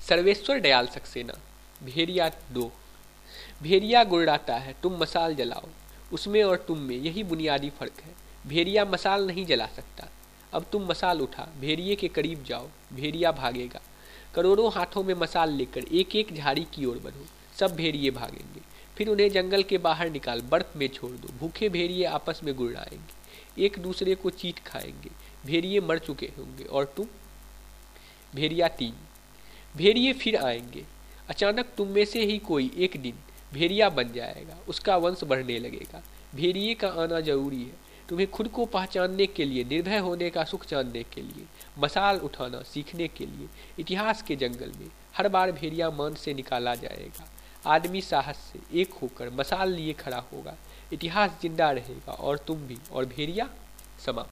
सर्वेश्वर दयाल सक्सेना। भेड़िया 2। भेड़िया गुर्राता है, तुम मसाल जलाओ। उसमें और तुम में यही बुनियादी फर्क है। भेड़िया मसाल नहीं जला सकता। अब तुम मसाल उठा, भेड़िए के करीब जाओ, भेड़िया भागेगा। करोड़ों हाथों में मसाल लेकर एक एक झाड़ी की ओर बढ़ो। सब भेड़िए भागेंगे। फिर उन्हें जंगल के बाहर निकाल बर्फ में छोड़ दो। भूखे भेड़िए आपस में गुर्राएंगे, एक दूसरे को चीट खाएंगे। भेड़िए मर चुके होंगे और तुम। भेड़िया 3। भेड़िए फिर आएंगे। अचानक तुम में से ही कोई एक दिन भेड़िया बन जाएगा, उसका वंश बढ़ने लगेगा। भेड़िए का आना जरूरी है, तुम्हें खुद को पहचानने के लिए, निर्भय होने का सुख जानने के लिए, मसाल उठाना सीखने के लिए। इतिहास के जंगल में हर बार भेड़िया मान से निकाला जाएगा। आदमी साहस से एक होकर मसाल लिए खड़ा होगा। इतिहास जिंदा रहेगा और तुम भी। और भेड़िया समाप्त।